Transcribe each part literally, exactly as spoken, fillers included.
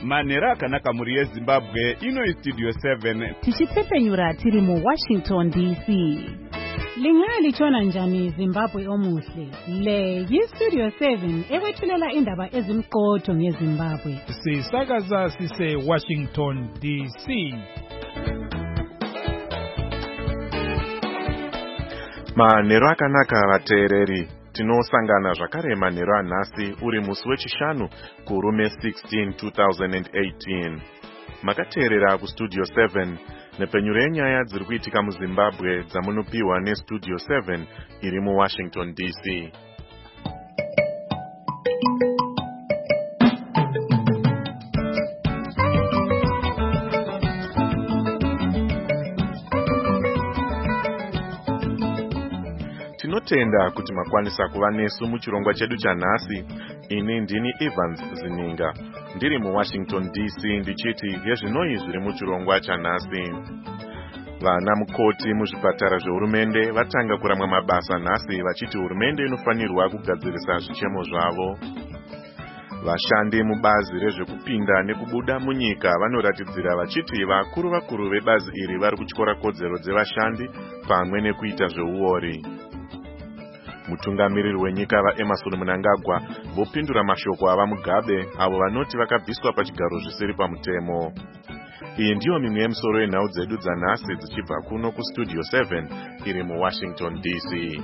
manhero akanaka muri yeZimbabwe. Ino Studio seven tichitsepenyura tiri mu Washington D C. Lingali chona njani Zimbabwe omuhle. Le yi-Studio seven ewethulela indaba ezimqotho ngeZimbabwe. Sisakaza sise Washington D C. Manhero akanaka vateereri. Tinosangana zvakare manhero anhasi uri musi wechishanu kurume sixteen two thousand eighteen. Makateerera kuStudio seven nepenyuro yenyaya dziri kuitika muZimbabwe dzamunopiwa neStudio seven iri muWashington D C. Tinotenda kuti makwanisa kuva nesu muchirongwa chedu chanhasi. Ini ndini Evans Zininga ndiri muWashington D C ndichiti yezvinoi zviri muchirongwa chanhasi. Vana mukoti muzvipatara zvehurumende vatanga kuramwa mabasa nhasi vachiti hurumende inofanirwa kugadzirisa zvichemo zvavo. Vashandi mubazi rezvekupinda nekubuda munyika vanoratidzira vachiti vakuru vakuru vebazi iri vari kutyora kodzero dzevashandi pamwe nekuita zveuori. Mutungamiriri wenyika vaEmmerson Mnangagwa vopindura mashoko ava Mugabe avo vanoti vakabviswa pachigaro zvisiri pamutemo. Iyi ndiyo mimwe yemisoro yenhau dzedu dzanhasi dzichibva kuno kuStudio seven iri muWashington D C.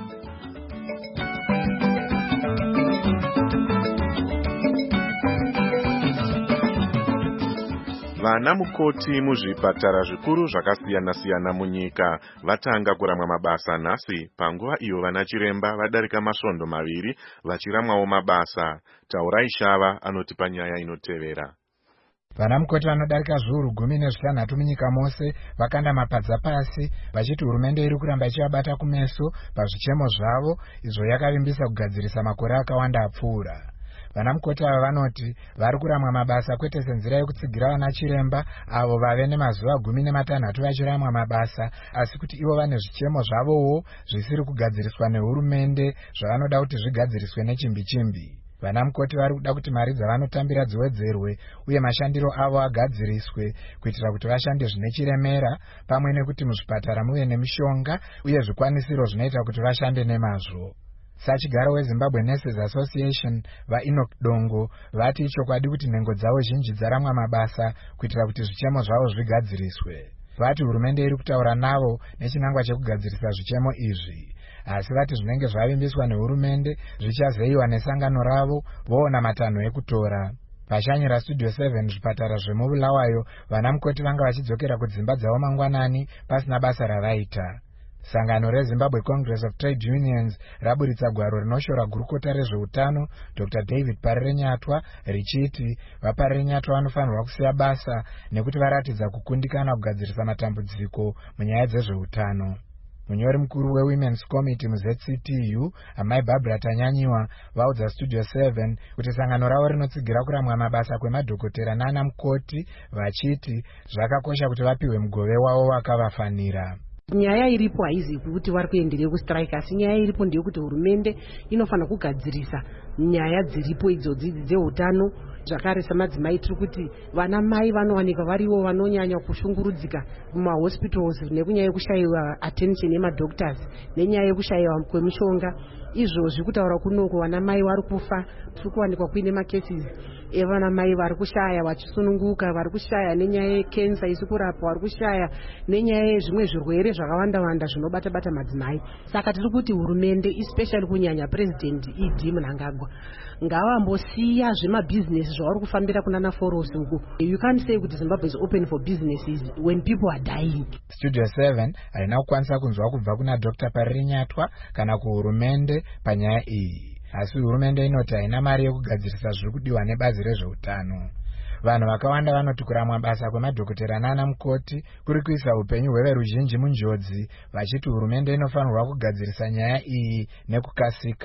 Vana mukoti muzvipatara zvikuru zvakasiyana-siyana munyika vatanga kuramwa mabasa nhasi panguva iyo vana chiremba vadarika masvondo maviri vachiramwawo mabasa. Taurai Shava anotipa nyaya inotevera. Vana mukoti vanodarika zviuru gumi nezvitanhatu munyika mose vakanda mapadza pasi vachiti hurumende iri kuramba ichivabata kumeso pazvichemo zvavo izvo yakavimbisa kugadzirisa makore akawanda apfuura. Vana mukoti ava vanoti vari kuramwa mabasa kwete senzira yekutsigira vana chiremba avo vave nemazuva gumi nematanhatu vachiramwa mabasa, asi kuti ivo vane zvichemo zvavowo zvisiri kugadziriswa nehurumende zvavanoda kuti zvigadziriswe nechimbi chimbi. Vana mukoti vari kuda kuti mari dzavanotambira dziwedzerwe uye mashandiro avo agadziriswe kuitira kuti vashande zvine chiremera pamwe nekuti muzvipatara muve nemishonga uye zvikwanisiro zvinoita kuti vashande nemazvo. Sachigaro weZimbabwe Nurses Association vaEnoch Dongo vati ichokwadi kuti nhengo dzavo zhinji dzaramwa mabasa kuitira kuti zvichemo zvavo zvigadziriswe. Vati hurumende iri kutaura navo nechinangwa chekugadzirisa zvichemo izvi, asi vati zvinenge zvavimbiswa nehurumende zvichazeyiwa nesangano ravo voona matanho ekutora. Vashanyira Studio seven zvipatara zvemubulawayo vana mukoti vanga vachidzokera kudzimba dzavo mangwanani pasina basa ravaita. Sangano reZimbabwe Congress of Trade Unions raburitsa gwaro rinoshora gurukota rezveutano Doctor David Parirenyatwa richiti vaParirenyatwa vanofanirwa kusiya basa nekuti varatidza kukundikana kugadzirisa matambudziko munyaya dzezveutano. Munyori mukuru weWomen's Committee muZ C T U amai Barbara Tanyanyiwa vaudza Studio seven kuti sangano ravo rinotsigira kuramwa mabasa kwemadhokotera nana mukoti vachiti zvakakosha kuti vapiwe mugove wavo wakavafanira. Nyaya iripo haizi kuti vari kuenderera kustrike, asi nyaya iripo ndeyekuti hurumende inofanira kugadzirisa nyaya dziripo idzodzi dzeutano. Zvakare samadzimai tiri kuti vana mai vanowanikwa varivo vanonyanya kushungurudzika mumahospitals nekunyaya yekushayiwa attention yemadoctors nenyaya yekushayiwa kwemishonga. Izvozvi kutaura kunoko vana mai vari kufa, tiri kuwanikwa kuine macases evana mai vari kushaya vachisununguka, vari kushaya nenyaya yekensa isi kurapwa, vari kushaya nenyaya yezvimwe zvirwere zvakawanda-wanda zvinobata-bata madzimai. Saka tiri kuti hurumende especially kunyanya President E D Mnangagwa ngavambosiya zvemabhizinesi zvavari kufambira kunana Foros uku. You can't say kuti Zimbabwe is open for businesses when people are dying. Studio seven haina kukwanisa kunzwa kubva kuna Doctor Parirenyatwa kana kuhurumende panyaya iyi, asi hurumende inoti haina mari yekugadzirisa zviri kudiwa nebazi rezveutano. Vanhu vakawanda vanoti kuramwa basa kwemadhokotera nana mukoti kuri kuisa upenyu hweveruzhinji munjodzi, vachiti hurumende inofanirwa kugadzirisa nyaya iyi nekukasika.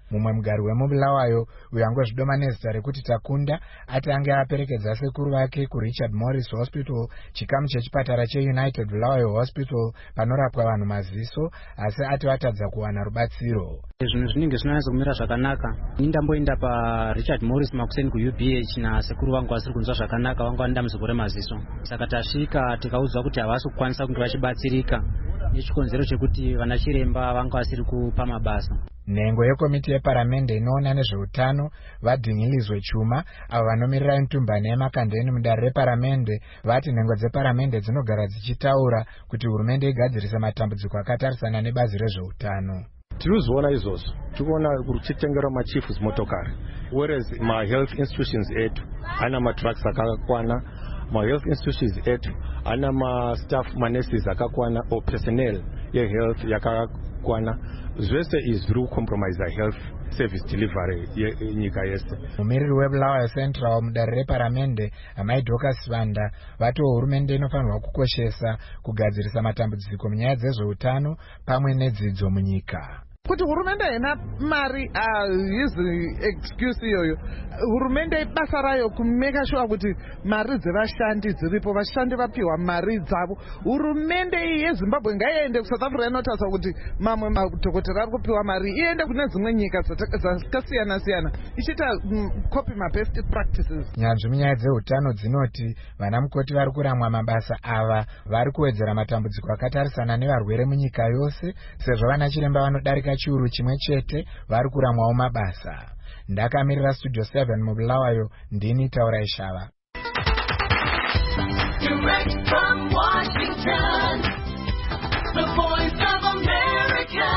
mumwe mugari wemubulawayo uyo angozvidoma nezita rekuti Takunda ati ange aperekedza sekuru vake kuRichard Morris Hospital, chikamu chechipatara cheUnited Bulawayo Hospital panorapwa vanhu maziso, asi ati vatadza kuwana rubatsiro. Zvinhu zvinenge zvinonatsa kumira zvakanaka. Ini ndamboenda paRichard Morris Makuseni kuU B H nasekuru vangu vasiri kunzwa zvakanaka, vanga vane dambudziko remaziso. Saka tasvika tikaudzwa kuti havasi kukwanisa kunge vachibatsirika nechikonzero chekuti vana chiremba vanga vasiri kupa mabasa. Nhengo yekomiti yeparamende inoona nezveutano vaDhinilizwe Chuma avo vanomirira mitumbane yemakandeni mudare reparamende vati nhengo dzeparamende dzinogara dzichitaura kuti hurumende igadzirise matambudziko akatarisana nebazi rezveutano. Tirikuziona izvozvo, tikuona kuchitengerwa machiefs motokari, whereas ma-health institutions etu ana matrucks akakwana, ma-health institutions etu ana ma-staff ma-nurses akakwana or personnel ye-health yakakwana. Zvese izvi zviri kucompromise health service delivery yenyika yese. Mumiriri weBulawayo Central mudare reparamende amai Dorcas Vanda vati hurumende inofanirwa kukoshesa kugadzirisa matambudziko munyaya dzezveutano pamwe nedzidzo munyika. Kuti hurumende haina mari haisi excuse iyoyo. Hurumende basa rayo kumeka sure kuti mari dzevashandi dziripo, vashandi vapiwa mari dzavo. Hurumende yeZimbabwe ngaiende kuSouth Africa inotaura kuti mamwe madhokotera ari kupiwa mari iende kune dzimwe nyika dzakasiyana siyana ichiita copy ma best practices. Nyanzvi munyaya dzeutano dzinoti vana mukoti vari kuramwa mabasa ava vari kuwedzera matambudziko akatarisana nevarwere munyika yose, sezvo vana chiremba vanodarika chiuru chimwe chete vari kuramwawo mabasa. Ndakamirira Studio seven mubulawayo, ndini Taurai Shava. Direct from Washington, the voice of America,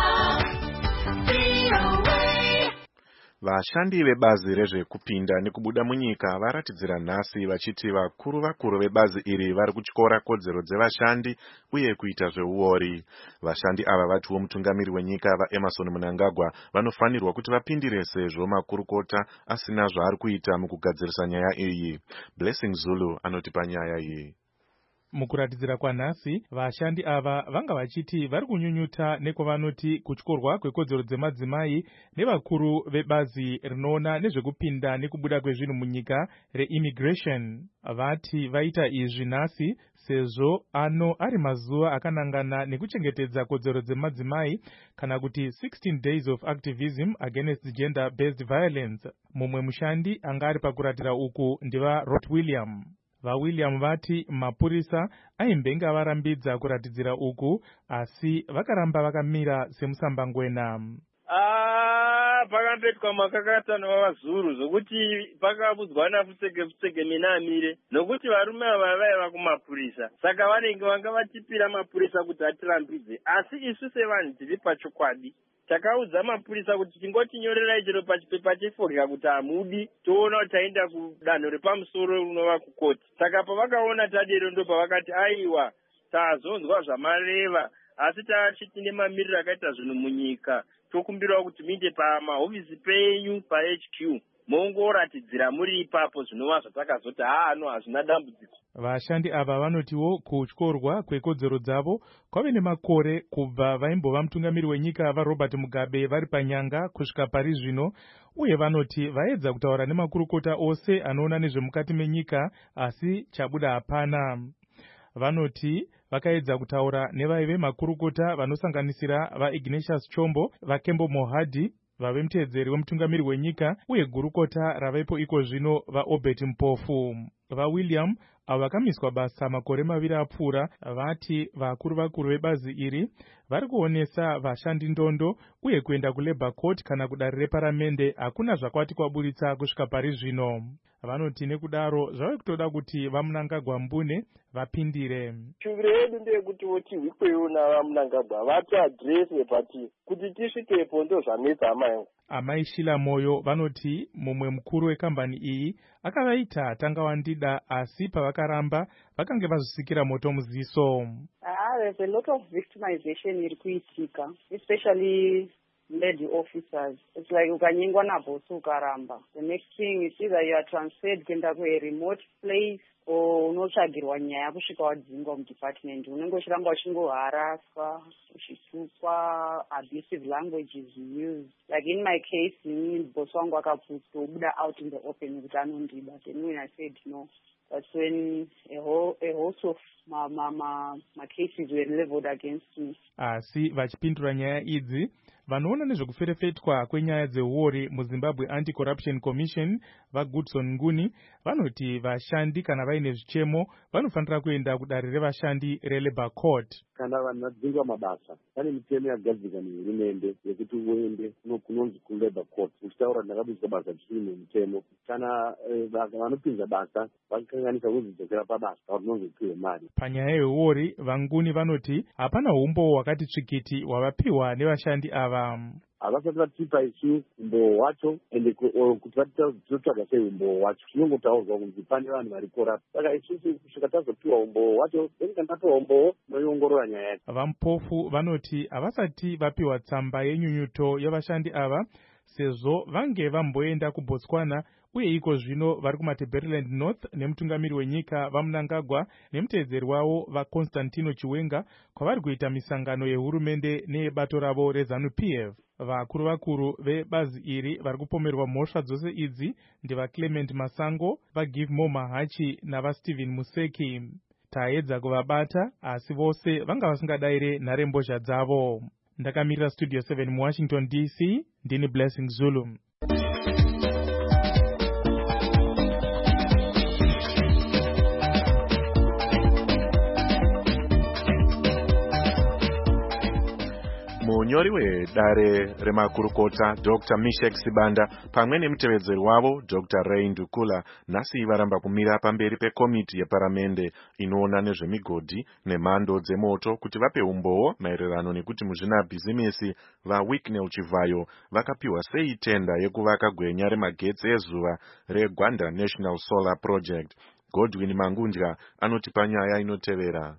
V O A. Vashandi vebazi rezvekupinda nekubuda munyika varatidzira nhasi vachiti vakuru vakuru vebazi iri vari kutyora kodzero dzevashandi uye kuita zveuori. Vashandi ava vatiwo mutungamiri wenyika vaEmmerson Mnangagwa vanofanirwa kuti vapindire sezvo makurukota asina zvaari kuita mukugadzirisa nyaya iyi. Blessing Zulu anotipa nyaya iyi. Mukuratidzira kwanhasi, vashandi ava vanga vachiti vari kunyunyuta nekwavanoti kutyorwa kwekodzero dzemadzimai nevakuru vebazi rinoona nezvekupinda nekubuda kwezvinhu munyika reimmigration. Vati vaita izvi nhasi sezvo ano ari mazuva akanangana nekuchengetedza kodzero dzemadzimai kana kuti sixteen days of activism against gender based violence. Mumwe mushandi anga ari pakuratira uku ndiva Rot William. VaWilliam vati mapurisa aimbenga varambidza kuratidzira uku asi vakaramba vakamira semusambangwena. Ah, pakambetwa makakatano vavazuru zokuti pakabudzwana futsege futsege mina amire nokuti varume ava vaiva kumapurisa, saka vanenge vanga vatipira mapurisa kuti atirambidze, asi isu sevanhu tiri pachokwadi takaudza mapurisa kuti tingotinyorerai chero pachipepa chefodya kuti hamudi toona kuti taenda kudanho repamusoro rinova kukoti. Saka pavakaona tadero ndo pavakati aiwa tazonzwa zvamareva asi tachitine mamiriro akaita zvinhu munyika, tokumbirawo kuti muinde pamahofisi penyu paH Q mongoratidzira muri ipapo zvinova zvatakazoti haano hazvina dambudziko. Vashandi ava vanotiwo kutyorwa kwekodzero dzavo kwave nemakore kubva vaimbova mutungamiri wenyika vaRobert Mugabe vari panyanga kusvika pari zvino, uye vanoti vaedza kutaura nemakurukota ose anoona nezvemukati menyika asi chabuda hapana. Vanoti vakaedza kutaura nevaive makurukota vanosanganisira vaIgnatius Chombo, vaKembo Mohadi, vave mutedzeri wemutungamiri wenyika uye gurukota ravaipo iko zvino vaObert Mpofu. VaWilliam avo vakamiswa basa makore maviri apfuura vati vakuru vakuru vebazi iri vari kuonesa vashandi ndondo uye kuenda kuLabour Court kana kudare reparamende hakuna zvakwati kwaburitsa kusvika pari zvino. Vanoti nekudaro zvave kutoda kuti vaMnangagwa Mbune vapindire. Shuviro yedu ndeyekuti voti hwikweyo navaMnangagwa vati adreswe pati kuti tisvikepo ndo zvanetsa hama yangu. Amai Shila Moyo vanoti mumwe mukuru wekambani iyi akavaita tanga wandida asi pavakaramba vakange vazvisikira moto muziso. Ah, there's a lot of victimization iri kuitika, especially lady officers. It's like ukanyengwa nabhosi ukaramba. The next thing is either you are transferred kuenda ku a remote place unotsvagirwa nyaya kusvika wadzingwa mudepartment. Unenge uchiramba uchingoharaswa, uchitukwa, abusive languages used. Like in my case, ini boss wangu akabuda out in the open kuti anondida. Then when I said no, that's when a whole, a host of my, my, my, my cases were leveled against me. Asi vachipindura nyaya idzi, vanoona nezvekuferefetwa kwenyaya dzeuori muZimbabwe Anti-Corruption Commission vaGoodson Nguni vanoti vashandi kana vaine zvichemo vanofanira kuenda kudare revashandi reLabour Court. Kana vanhu vadzingwa mabasa pane mitemo yagadzirwa nehurumende yekuti uende kunonzi kuLabour Court uchitaura ndakabudzwa basa zvisiri nemutemo. Kana vanopinza basa vakanganisa kuzodzokera pabasa kunonzopiwa mari. Panyaya yeuori vaNguni vanoti hapana umbo hwakati tsvikiti hwavapiwa nevashandi ava. Havasati vatipa isu umbowo wacho ende kuti vatitotsvaga sei umbowo wacho tinongotaurwa kunzi pane vanhu vari corrupt. Saka isusu kusvika tazopiwa umbowo wacho then kana tapiwa umbowo noiongorora nyaya yacho. Vamupofu vanoti havasati vapiwa tsamba yenyunyuto yavashandi ava sezvo vange vamboenda kuBotswana uye iko zvino vari kuMatabeleland North nemutungamiri wenyika vaMnangagwa nemuteedzeri wavo vaConstantino Chiwenga kwavari kuita misangano yehurumende neyebato ravo reZANU-P F. Vakuru vakuru vebazi iri vari kupomerwa mhosva dzose idzi ndivaClement Masango, vaGive Mo Mahachi navaStephen Museki. Taedza kuvabata asi vose vanga vasingadayire nharembozha dzavo. Ndakamirira Studio seven muWashington D C, ndini Blessing Zulu. Munyori wedare remakurukota Doctor Mishek Sibanda pamwe nemutevedzeri wavo Doctor Ray Ndukula nhasi varamba kumira pamberi pekomiti yeparamende inoona nezvemigodhi nemhando dzemoto kuti vape umbowo maererano nekuti muzvinabhizimisi vaWicknell Chivayo vakapiwa sei tenda yekuvaka gwenya remagetsi ezuva reGwanda National Solar Project. Godwin Mangundya anotipa nyaya inotevera.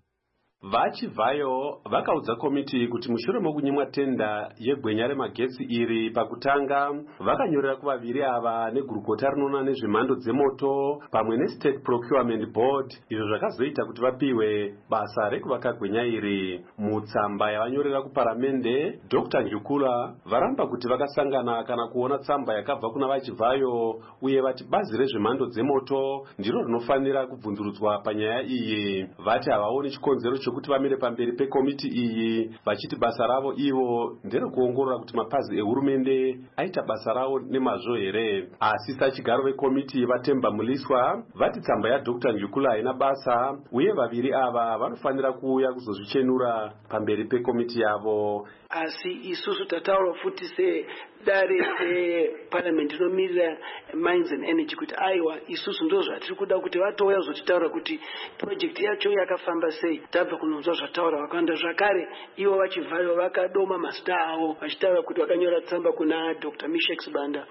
Vachivayo vakaudza komiti kuti mushure mokunyimwa tenda yegwenya remagetsi iri pakutanga vakanyorera kuvaviri ava negurukota rinoona nezvemhando dzemoto pamwe neState Procurement Board izvo zvakazoita kuti vapiwe basa rekuvaka gwenya iri. Mutsamba yavanyorera kuparamende Doctor Ndukula varamba kuti vakasangana kana kuona tsamba yakabva kuna Vachivayo uye vati bazi rezvemhando dzemoto ndiro rinofanira kubvunzurudzwa panyaya iyi. Vati havaoni chikonzero kuti vamire pamberi pekomiti iyi vachiti basa ravo ivo nderekuongorora kuti mapazi ehurumende aita basa ravo nemazvo here. Asi sachigaro vekomiti vaTemba Muliswa vati tsamba yaDoctor Ndukula haina basa uye vaviri ava vanofanira kuuya kuzozvichenura pamberi pekomiti yavo. Asi isusu tataura futi se dare reparliament inomirira mines and energy kuti aiwa isusu ndo zvatiri kuda kuti vatouya kuzotitaura kuti project yacho yakafamba sei. Tabva kunonzwa zvataura vakawanda zvakare ivo Vachivayo vakadoma mazita avo vachitaura kuti vakanyora tsamba kuna Doctor Mishek Sibanda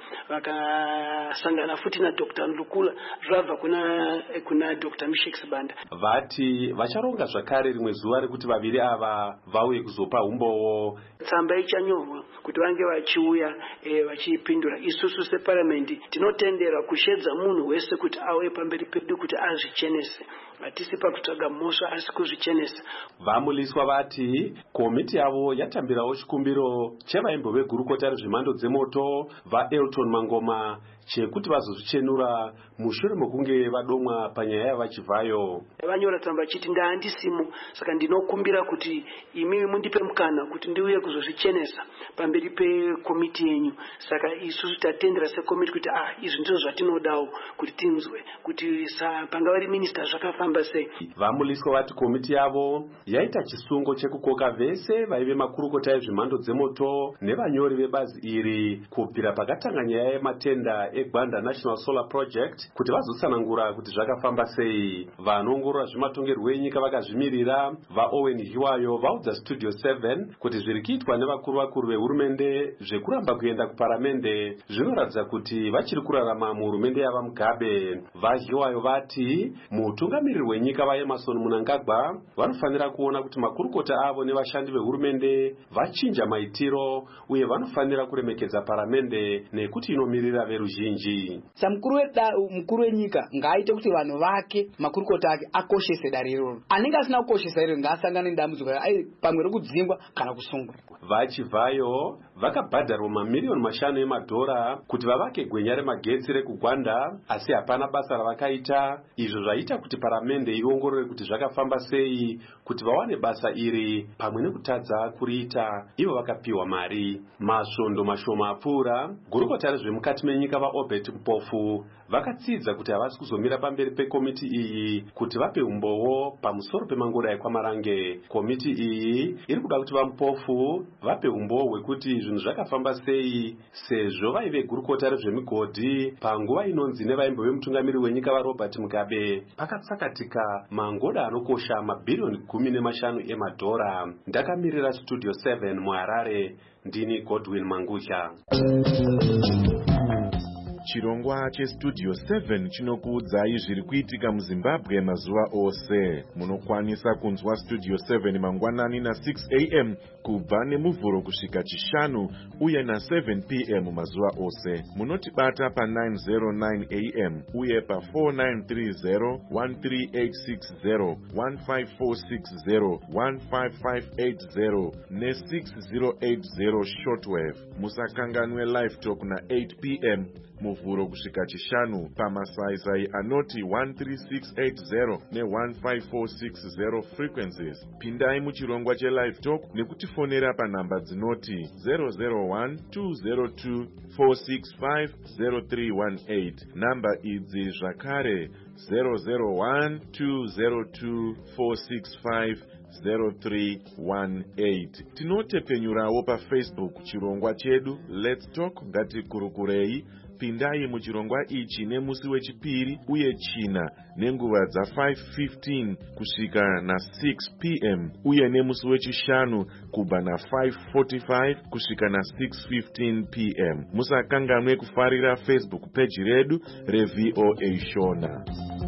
vakasangana futi naDoctor Ndukula zvabva kuna kuna Doctor Mishek Sibanda. Vati vacharonga zvakare rimwe zuva rekuti vaviri ava vauye kuzopa umbowo. Tsamba ichanyorwa kuti vange vachiuya e, vachipindura. Isusu separliament tinotendera kushedza munhu wese kuti auye pamberi pedu kuti azvichenese. Hatisi pakutsvaga mhosva asi kuzvichenesa. Vamuliswa vati komiti yavo yatambirawo chikumbiro chevaimbo vegurukota rezvemhando dzemoto vaElton Mangoma chekuti vazozvichenura mushure mokunge vadomwa panyaya yavachivayo. Vanyora tsamba chiti ndaandisimo saka ndinokumbira kuti imi mundipe mukana kuti ndiuye kuzozvichenesa pamberi pekomiti yenyu. Saka isusu tatendera sekomiti kuti ah izvi ndizvo zvatinodawo kuti tinzwe kuti pangavari minista zvakafamba sei. Vamuliswa vati komiti yavo yaita chisungo chekukoka vese vaive makurukota ezvemhando dzemoto nevanyori vebazi iri kubvira pakatanga nyaya yematenda eGwanda National Solar Project kuti vazotsanangura kuti zvakafamba sei. Vanoongorora zvematongerwo enyika vakazvimirira vaOwen Hiwayo vaudza Studio seven kuti zviri kuitwa nevakuru vakuru vehurumende zvekuramba kuenda kuparamende zvinoratidza kuti vachiri kurarama muhurumende yava Mugabe. VaHiwayo vati mutungamiriri vemutungamiriri wenyika vaemarson Mnangagwa vanofanira kuona kuti makurukota avo nevashandi vehurumende vachinja maitiro uye vanofanira kuremekedza paramende nekuti inomirira veruzhinji. Samukuru mukuru wenyika ngaaite kuti vanhu vake makurukota ake akoshese dare iroro. Anenge asina kukoshesa iroro ngaasangane nedambudziko ai pamwe rekudzingwa kana kusungwa. Vachibvayo vakabhadharwa mamiliyoni mashanu emadhora kuti vavake gwenya remagetsi rekugwanda, asi hapana basa ravakaita. Izvo zvaita kuti paramende iongorore kuti zvakafamba sei kuti vawane basa iri pamwe nekutadza kuriita ivo vakapiwa mari. Masvondo mashoma apfuura, gurukota rezvemukati menyika vaObert Mpofu vakatsidza kuti havasi kuzomira pamberi pekomiti iyi kuti vape umbowo pamusoro pemangorai kwaMarange. Komiti iyi iri kuda kuti vaMpofu vape umbowo hwekuti zvinhu zvakafamba sei sezvo vaive gurukota rezvemigodhi panguva inonzi nevaimbo vemutungamiriri wenyika vaRobert Mugabe pakatsakatika mangoda anokosha mabhirioni gumi nemashanu emadhora. Ndakamirira Studio seven muHarare, ndini Godwin Mangusha. Chirongwa cheStudio seven chinokuudzai zviri kuitika muZimbabwe mazuva ose. Munokwanisa kunzwa Studio seven mangwanani na six a m kubva nemuvhuro kusvika chishanu uye na seven p m mazuva ose. Munotibata pa nine oh nine a m uye pa four nine three zero, one three eight six zero, one five four six zero, one five five eight zero ne six zero eight zero shortwave. Musakanganwe live talk na eight p m muvhuro kusvika chishanu pamasaisai anoti one three six eight zero ne one five four six zero frequencies. Pindai muchirongwa chelive talk nekutifonera panhamba dzinoti zero zero one, two zero two, four six five, zero three one eight. Namba idzi zvakare zero zero one, two zero two, four six five, zero three one eight. Tinotepenyurawo pa Facebook chirongwa chedu Let's Talk ngatikurukurei. Pindai muchirongwa ichi nemusi wechipiri uye china nenguva dza five fifteen kusvika na six p m uye nemusi wechishanu kubva na five forty-five kusvika na six fifteen p m. Musakanganwe kufarira Facebook page redu reV O A Shona.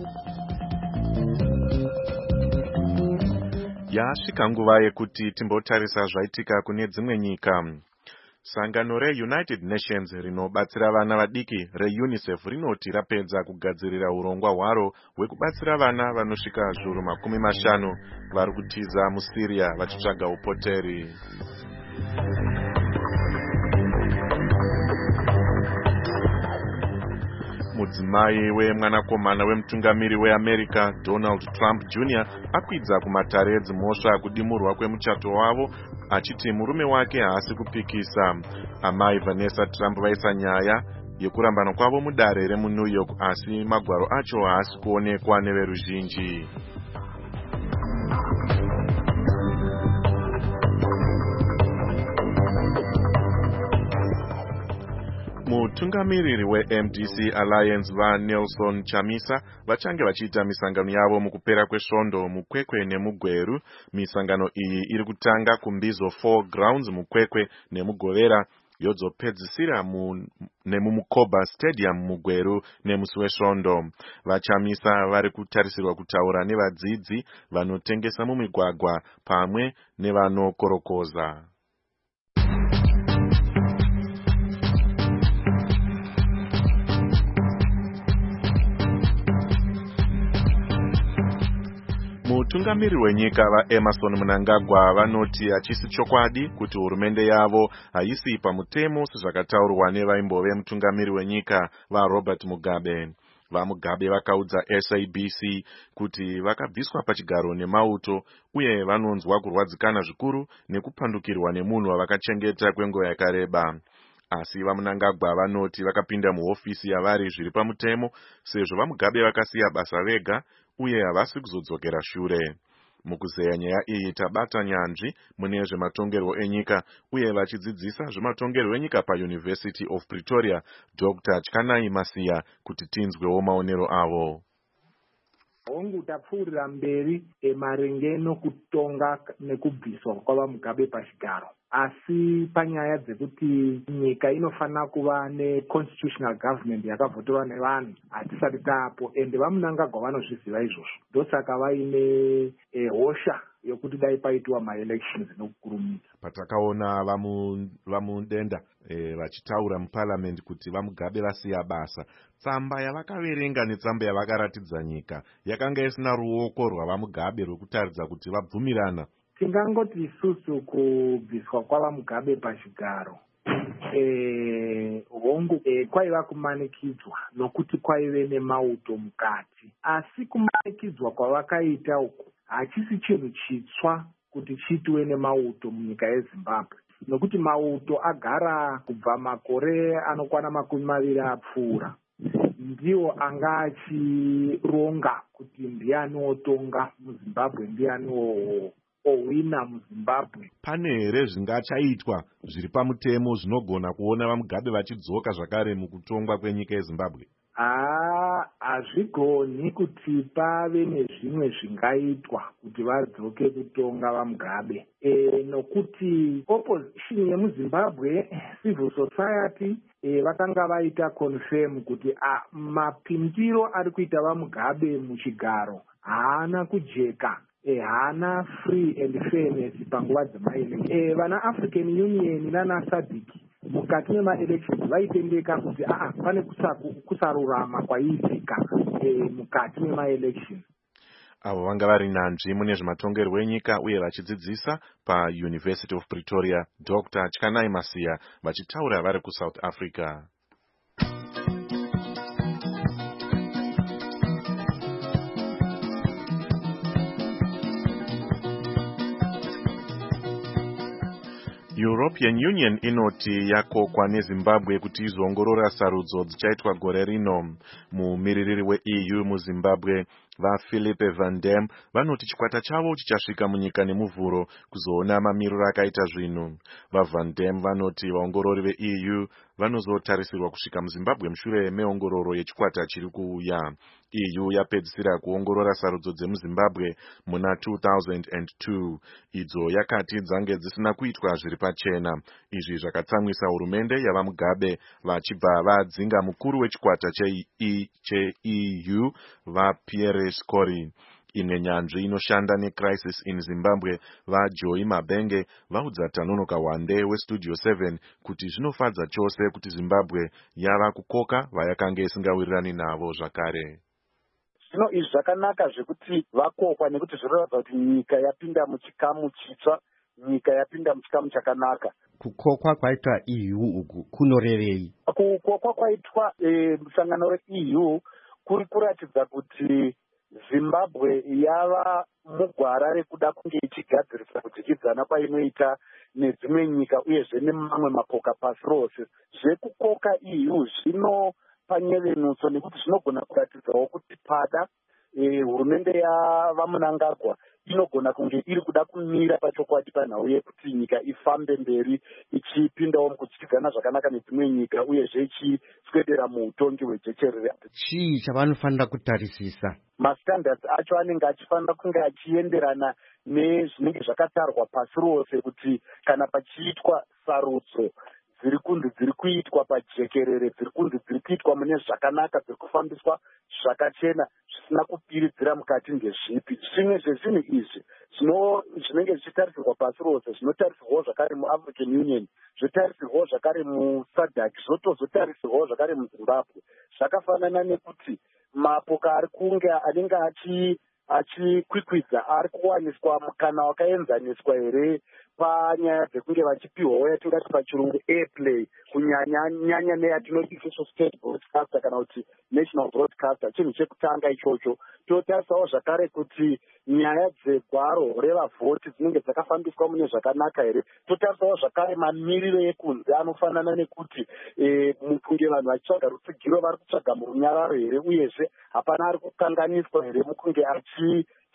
Yasvika nguva yekuti timbotarisa zvaitika kune dzimwe nyika. Sangano reUnited Nations rinobatsira vana vadiki reUNICEF rinoti rapedza kugadzirira urongwa hwaro hwekubatsira vana vanosvika zviuru makumi mashanu vari kutiza muSyria vachitsvaga upoteri. Mudzimai wemwanakomana wemutungamiri weAmerica Donald Trump Junior akwidza kumatare edzimhosva kudimurwa kwemuchato wavo achiti murume wake haasi kupikisa. Amai Vanessa Trump vaisa nyaya yekurambana kwavo mudare remuNew York asi magwaro acho haasi kuonekwa neveruzhinji. Mutungamiriri weM D C Alliance vaNelson Chamisa vachange vachiita misangano yavo mukupera kwesvondo muKwekwe nemuGweru. Misangano iyi iri kutanga kuMbizo four Grounds muKwekwe nemuGovera yodzopedzisira mu nemumuKoba Stadium muGweru nemusi wesvondo. VaChamisa vari kutarisirwa kutaura nevadzidzi vanotengesa mumigwagwa pamwe nevanokorokoza. Mutungamiriri wenyika vaEmarson Mnangagwa vanoti hachisi chokwadi kuti hurumende yavo haisi pamutemo sezvakataurwa nevaimbove mutungamiriri wenyika vaRobert Mugabe. VaMugabe vakaudza S A B C kuti vakabviswa pachigaro nemauto uye vanonzwa kurwadzikana zvikuru nekupandukirwa nemunhu wavakachengeta kwenguva yakareba. Asi vaMnangagwa vanoti vakapinda muhofisi yavari zviri pamutemo sezvo vaMugabe vakasiya basa vega uye havasi kuzodzokera shure. Mukuzeya nyaya iyi tabata nyanzvi mune zvematongerwo enyika uye vachidzidzisa zvematongerwo enyika paUniversity of Pretoria Doctor Chkanai Masiya kuti tinzwewo maonero avo. Hongu tapfuurira mberi emaringe nokutonga nekubviswa kwavaMugabe pachigaro. asi panyaya dzekuti nyika inofanira kuva neconstitutional government yakavhotorwa nevanhu hatisati taapo, ende vamunangagwa vanozviziva izvozvo. Ndosaka vaine eh, hosha yokuti dai paitwa maelections nokukurumidza. Patakaona vamudenda e, vachitaura muparliament kuti vamugabe vasiya basa, tsamba yavakaverenga netsamba yavakaratidza nyika yakanga isina ruoko rwavamugabe rwekutaridza kuti vabvumirana. Tingangoti isusu kubviswa kwavamugabe pachigaro e, hongu e, kwaiva kumanikidzwa nokuti kwaive nemauto mukati, asi kumanikidzwa kwavakaita uku hachisi chinhu chitsva kuti chiitwe nemauto munyika yeZimbabwe, nokuti mauto agara kubva makore anokwana makumi maviri apfuura. Ndiwo anga achironga kuti ndiani otonga muZimbabwe, ndiani owina muZimbabwe. Pane here zvingachaitwa zviri pamutemo zvinogona kuona vamugabe vachidzoka zvakare mukutongwa kwenyika yeZimbabwe? Ah, hazvigoni kuti pave nezvimwe zvingaitwa kuti vadzoke kutonga vamugabe. E, nokuti opposition yemuZimbabwe, civil society, e, vakanga vaita confirm kuti ah, mapindiro ari kuita vamugabe muchigaro haana kujeka, e, haana free and fairness panguva dzemaelection. E, vana African Union nana SADC mukati memaelections vaitendeka kuti aa pane kusarurama kwaiitika e, mukati memaelections. Avo vanga vari nanzvi mune zvematongerwo enyika uye vachidzidzisa paUniversity of Pretoria, Doctor Tyakanai Masiya, vachitaura vari kuSouth Africa. European Union inoti yakokwa neZimbabwe kuti izoongorora sarudzo dzichaitwa gore rino. Mumiririri weE U muZimbabwe vaPhilippe Van Dam vanoti chikwata chavo chichasvika munyika nemuvhuro kuzoona mamiriro akaita zvinhu. VaVan Dam vanoti vaongorori veE U vanozotarisirwa kusvika muZimbabwe mushure meongororo yechikwata chiri kuuya. E U yapedzisira kuongorora sarudzo dzemuZimbabwe muna two thousand two. Idzo yakati dzange dzisina kuitwa zviri pachena. Izvi zvakatsamwisa hurumende yavamugabe vachibva vadzinga mukuru wechikwata cheE U vaPierre Scori. Imwe nyanzvi inoshanda neCrisis in Zimbabwe vaJoy Mabenge vaudza Tanonoka Wande weStudio seven kuti zvinofadza chose kuti Zimbabwe yava kukoka vayakanga isingawirirani navo zvakare. Zvino izvi zvakanaka zvekuti vakokwa nekuti zvinoratidza kuti nyika yapinda muchikamu chitsva, nyika yapinda muchikamu chakanaka. Kukokwa kwaitwa E U uku kunorevei? Kukokwa kwaitwa e, musangano weE U kuri kuratidza kuti Zimbabwe yava mugwara rekuda kunge ichigadzirisa kudyidzana kwainoita nedzimwe nyika uyezve nemamwe mapoka pasi rose. Zvekukoka E U zvinopa nyevenutso nekuti zvinogona kuratidzawo kuti pada e, hurumende yavamunangagwa inogona kunge iri kuda kumira pachokwadi panhau yekuti nyika ifambe mberi ichipindawo mukudyidzana zvakanaka nedzimwe nyika uyezve ichiswedera muutongi hwejecherere. Chii chavanofanira kutarisisa? Mastandards acho anenge achifanira kunge achienderana nezvinenge zvakatarwa pasi rose kuti kana pachiitwa sarudzo dziri kunzi dziri kuitwa pajekerere, dziri kunzi dziri kuitwa mune zvakanaka, dziri kufambiswa zvakachena zvisina kupiridzira mukati ngezvipi. Zvimwe zvezvinhu izvi zvinenge zvichitarisirwa pasi rose zvinotarisirwawo zvakare muAfrican Union, zvotarisirwawo zvakare muSADC, zvotozotarisirwawo zvakare muZimbabwe. Zvakafanana nekuti mapoka ari kunge anenge achi achikwikwidza ari kuwaniswa mukana wakaenzaniswa here panyaya dzekunge vachipiwawo yatingati pachirungu airplay kunyanya nyanya neyatinoti isusu state broadcaster kana kuti national broadcaster. Chinhu chekutanga ichocho. Totarisawo zvakare kuti nyaya dzegwaro revavhoti dzinenge dzakafambiswa mune zvakanaka here. Totarisawo zvakare mamiriro ekunze anofanana nekuti e, mukunge vanhu vachitsvaga rutsigiro vari kutsvaga murunyararo here uyezve hapana ari kukanganiswa here mukunge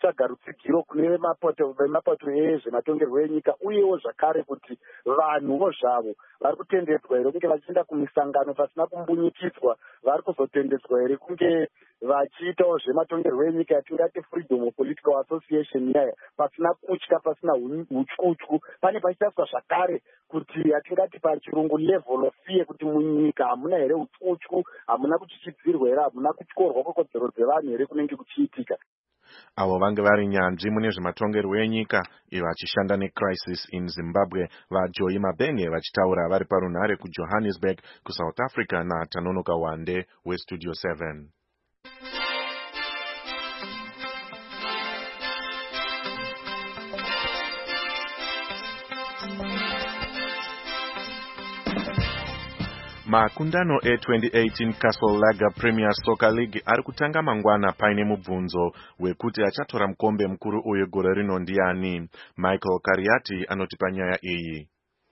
kutsvaga rutsigiro kune vemapato vemapato ezvematongerwo enyika, uyewo zvakare kuti vanhuwo zvavo vari kutendedzwa here kunge vachienda kumisangano pasina kumbunyikidzwa, vari kuzotendedzwa here kunge vachiitawo zvematongerwo enyika yatingati freedom of political association yaya pasina kutya, pasina utyutyu. Pane pachitaswa zvakare kuti yatingati pachirungu level of fear, kuti munyika hamuna here utyutyu, hamuna kuchichidzirwa here, hamuna kutyorwa kwekodzero dzevanhu here kunenge kuchiitika. Avo vange vari nyanzvi mune zvematongerwo enyika ivo vachishanda neCrisis in Zimbabwe vaJoyi Mabenge vachitaura vari parunhare kuJohannesburg kuSouth Africa naTanonoka Wande weStudio seven. Makundano e twenty eighteen Castle Lager Premier Soccer League ari kutanga mangwana paine mubvunzo wekuti achatora mukombe mukuru uyu gore rino ndiani. Michael Kariati anotipa nyaya iyi.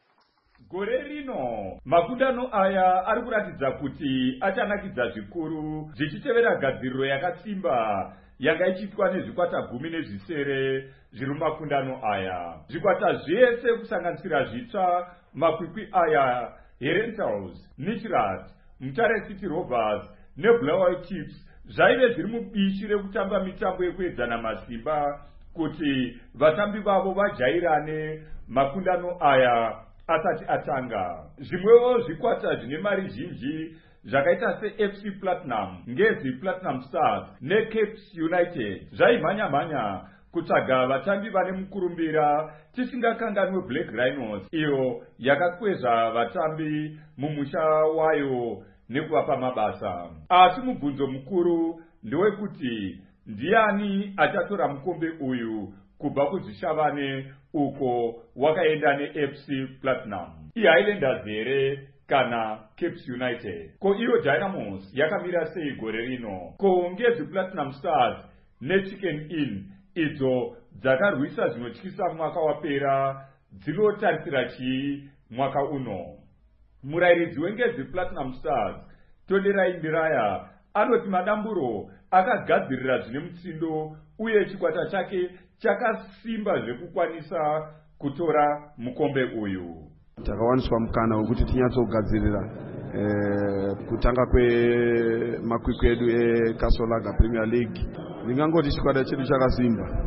Gore rino makundano aya ari kuratidza kuti achanakidza zvikuru zvichitevera gadziriro yakasimba yanga ichiitwa nezvikwata gumi nezvisere zviri mumakundano aya. Zvikwata zvese kusanganisira zvitsva makwikwi aya Herentals, Nichirat, Mutare City Rovers neBlackwater Chiefs zvaive zviri mubishi rekutamba mitambo yekuedzana masimba kuti vatambi vavo vajairane makundano aya asati atanga. Zvimwewo zvikwata zvine mari zhinji zvakaita seF C Platinum, Ngezi Platinum Stars neCape United zvaimhanya-mhanya kutsvaga vatambi vane mukurumbira, tisingakanganwe Black Rhinos iyo yakakwezva vatambi mumusha wayo nekuvapa mabasa. Asi mubvunzo mukuru ndewekuti ndiani achatora mukombe uyu kubva kuzvishavane uko wakaenda neF C Platinum, iHighlanders here kana Cape United? Ko iyo Dynamos yakamira sei gore rino? Ko Ngezi Platinum Stars neChicken Inn idzo dzakarwisa zvinotyisa mwaka wapera dzinotarisira chii mwaka uno? Murairidzi weNgezi Platinum Stars Tonderai Mbiraya anoti madamburo akagadzirira zvine mutsindo uye chikwata chake chakasimba zvekukwanisa kutora mukombe uyu. Takawaniswa mukana wekuti tinyatsogadzirira eh, kutanga kwemakwikwi edu eCastle Lager Premier League. Ndingangoti chikwata chedu chakasimba.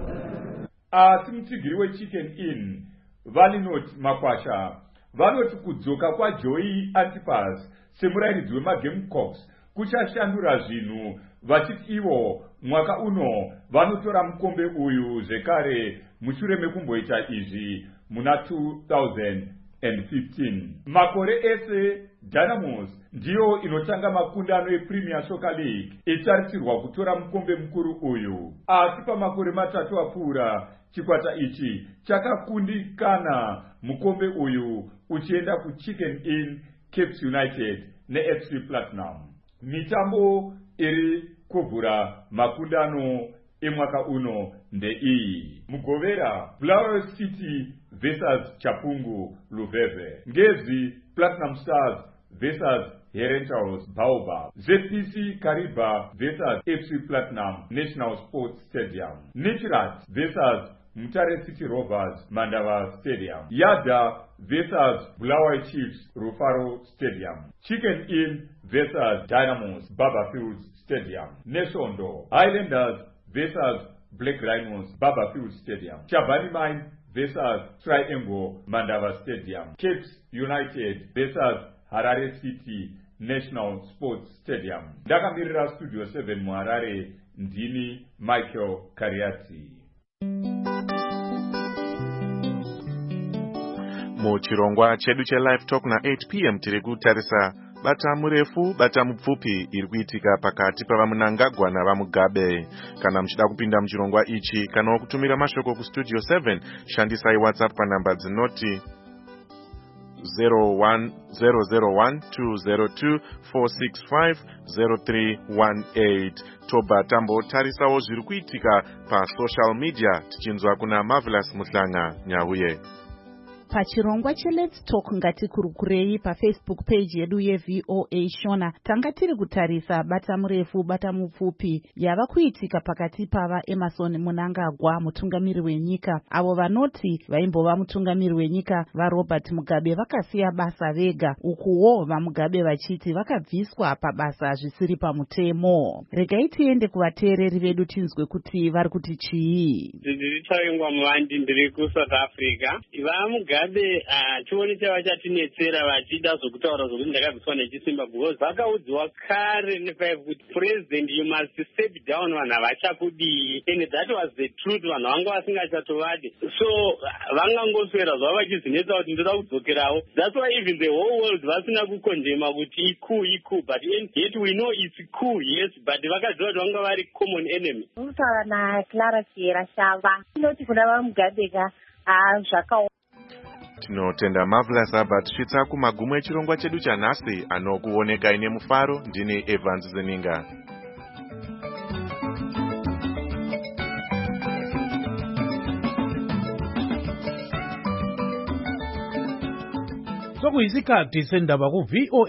Asi mutsigiri weChicken Inn valinoti Makwasha vanoti kudzoka kwaJoey Antipas semurairidzi wemaGamecocks kuchashandura zvinhu, vachiti ivo mwaka uno vanotora mukombe uyu zvekare mushure mekumboita izvi muna two thousand fifteen. Makore ese Dynamos ndiyo inotanga makundano ePremier Soccer League itarisirwa kutora mukombe mukuru uyu. Asi pamakore matatu apfuura chikwata ichi chakakundikana mukombe uyu uchienda kuChicken Inn, Cape United neF C Platinum. Mitambo iri kuvhura makundano emwaka uno ndeiyi: Mugovera Blackwater City versus Chapungu Luveve, Ngezi Platinum Stars versus Herentals Baobab, Z P C Kariba versus F C Platinum National Sports Stadium, Nichirat versus Mutare City Rovers Mandava Stadium, Yada versus Blackwater Chiefs Rufaro Stadium, Chicken Inn versus Dynamos Barberfields Stadium, Nesondo Highlanders versus Black Rhinos Barberfields Stadium, Chabani Mine versus Triangle Mandava Stadium, Cape United versus Harare City National Sports Stadium. Ndakamirira Studio seven muHarare, ndini Michael Kariati. Muchirongwa chedu cheLive Talk na eight p m tiri kutarisa bata murefu bata mupfupi iri kuitika pakati pavamunangagwa navamugabe. Kana muchida kupinda muchirongwa ichi kana kutumira mashoko kuStudio seven, shandisai WhatsApp panhamba dzinoti zero one zero zero one two zero two four six five zero three one eight. Toba tambo tarisawo zviri kuitika pa social media tichinzwa kuna Marvelous Muhlanga Nyahuye. pachirongwa cheLet's Talk Ngatikurukurei pafacebook page yedu yeV O A Shona tanga tiri kutarisa bata murefu bata mupfupi yava kuitika pakati pava Emerson Mnangagwa mutungamiri wenyika avo vanoti vaimbova mutungamiri wenyika vaRobert Mugabe vakasiya basa vega ukuwo vaMugabe vachiti vakabviswa pabasa zvisiri pamutemo. Regai tiende kuvateereri vedu tinzwe kuti vari kuti chii. Ndiri Charingwa Muvandi ndiri kuSouth Africa. VaMugabe chioni chava chatinetsera vachida zvokutaura zvokuti ndakabviswa nechisimba because vakaudzwa kare nefive kuti president you must step down vanhu havachakudii and that was the truth vanhu vanga vasingachatovadi so vangangoswera zvavo vachizvinetsa kuti ndoda kudzokerawo. That's why even the whole world vasina kukondema kuti iku iku but yet we know it's cool yes but vakaziva kuti vanga vari common enemy. Kutaura naClara Sierra Shava inoti kuna vaMugabe ka zvakaoma. Tinotenda Marvelous Albert svitsa kumagumo echirongwa chedu chanhasi anokuoneka ine mufaro. Ndini Evans Zeninga. Sokuyisikhathi sendaba ku V O